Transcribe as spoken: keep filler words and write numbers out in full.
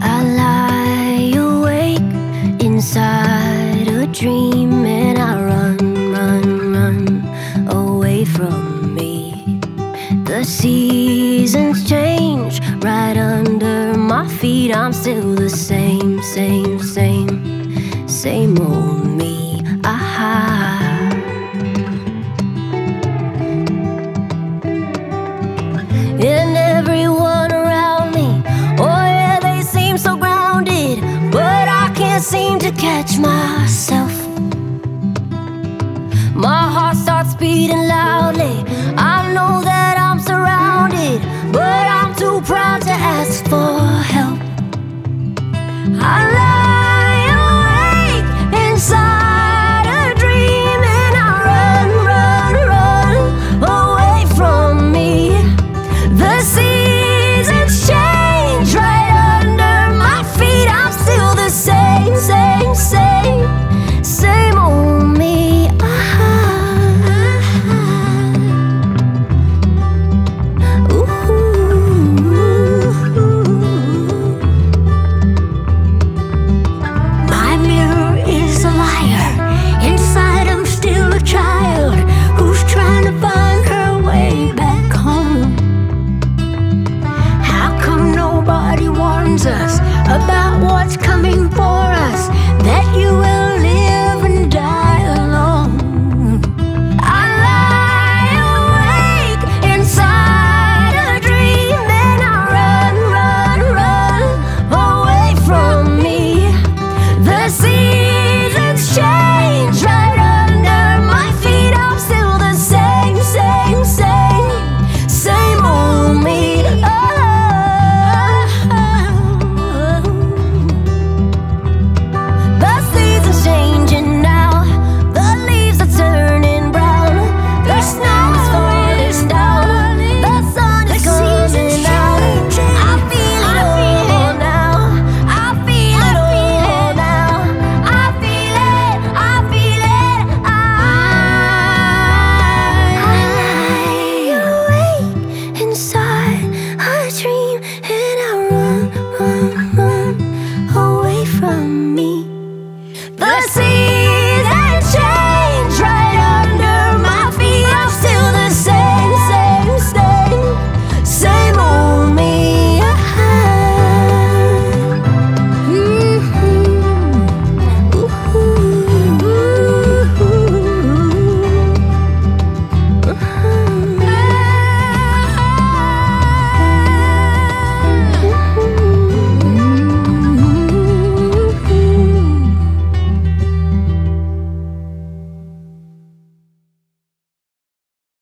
I lie awake inside a dream, and I run, run, run away from me. The seasons change right under my feet. I'm still the same, same, same, same old me. Aha. And everyone around me, oh yeah, they seem so grounded, but I can't seem to catch myself. My heart starts beating loudly. I know that I'm surrounded, but I'm too proud to ask for help. I lie awake inside a dream, and I run, run, run away from me. The seasons change right under my feet. I'm still the same, same, same, same old me. My mirror is a liar. Inside I'm still a child who's trying to find her way back home. How come nobody warns us about